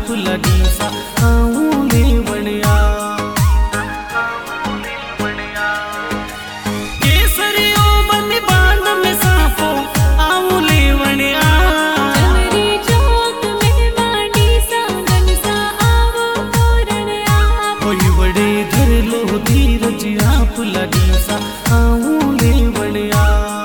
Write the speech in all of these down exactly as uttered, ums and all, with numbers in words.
आप लडीसा आऊं लेवणिया केसरियो बन बांध में साफो आऊं लेवणिया चमरी चौक में मांडी संगन सा आवो तोरणया कोई बड़े धर लो धीरज आप लडीसा आऊं लेवणिया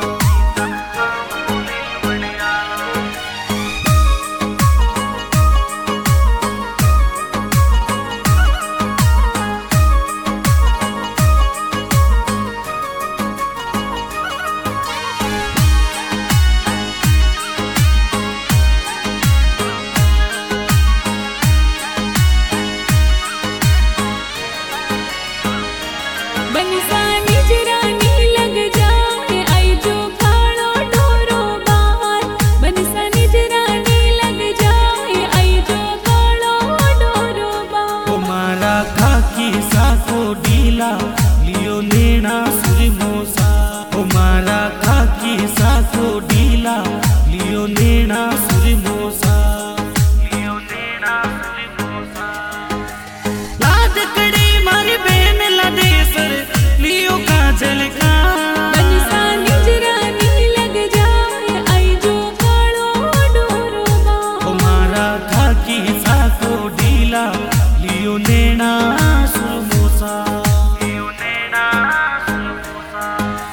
बनसा निजरानी लग जाए आई जो कालो डोरो बाहर बनसा निजरानी लग जाए आई जो कालो डोरो बाहर मारा खाकी साको डीला लियो लेना सुरमोसा ओ मारा खाकी साको डीला लियो लेना सुरमोसा लियो लेना सुरमोसा लाद कड़ी मारी बहन लडेसर लियो काजल का बनसा निजरानी लग जाए आई जो कालो डोरो बाहर ओ मारा खाकी साको डीला लियो लेना सुरमोसा लियो लेना सुरमोसा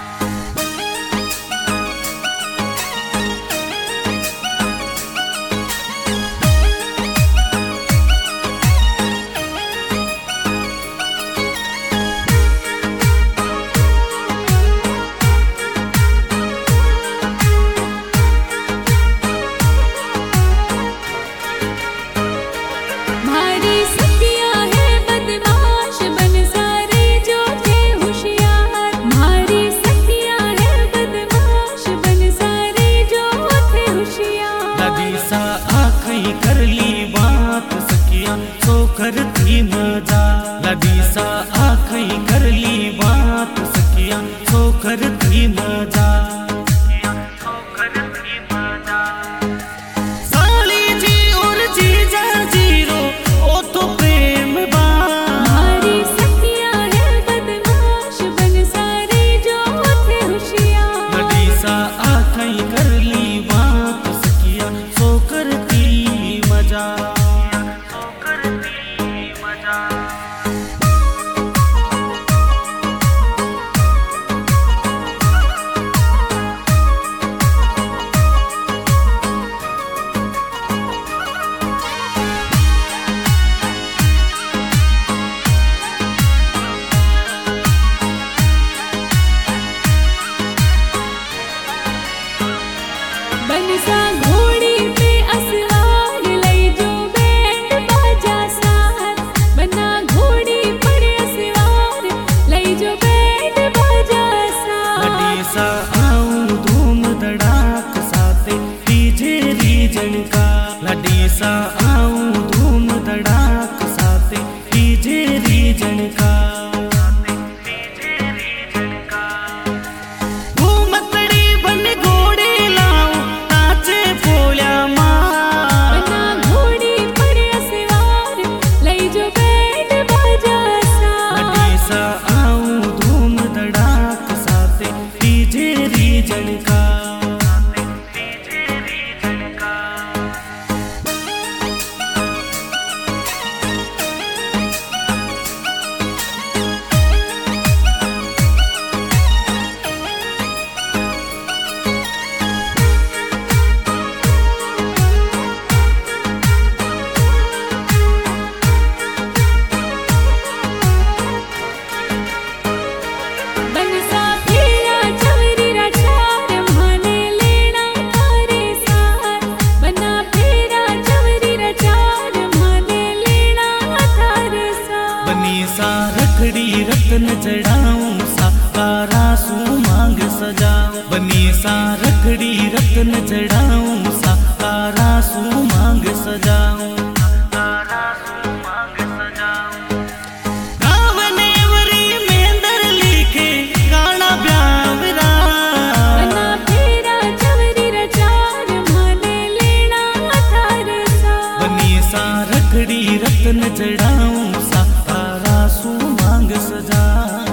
भारी सतिया है बदमाश बनसा रे जो थे होशियार भारी सतिया है बदमाश बनसा रे जो थे होशियार लडीसा आखई कर ली बात सकिया सो करती मजा लडीसा आखई कर ली बात सकिया सो करती मजा साली जी और जीजा जीरो ओ तो प्रेम बा भारी सतिया है बदमाश बनसा रे जो थे होशियार लडीसा आखई कर ली बात सकिया सो करती मजा सो करती मजा बनसा घोड़ी पे असवार लई जो बैंड बाजा साथ बना घोड़ी पर असवार लई जो बैंड बाजा साथ लडीसा आऊं धूम धड़ाक साथे डीजे रीजन का लडीसा आऊं धूम धड़ाक साथे डीजे रीजन का घूमतड़ी बन घोड़े लाऊं नाचे बोल्या माँ बना घोड़ी पर असवार लई जो बैंड बाजा साथ लडीसा आऊं धूम धड़ाक साथे डीजे रीजन का बनसा फेरा चवरी रचार माने लेना थारे सार बना फेरा चवरी रचार माने लेना थारे सार बनीसा रखड़ी रत्न चढ़ाऊं साकारा सू मांग सजाऊं बनीसा रखड़ी रत्न चढ़ाऊं साकारा सू मांग सजाऊं गावनेवरी मेंदर लिखे गाना ब्यावरा बना फेरा चवरी रचार माने लेना थारे सार सा रखड़ी रत्न चढ़ाऊं सा तारा सू मांग सजा।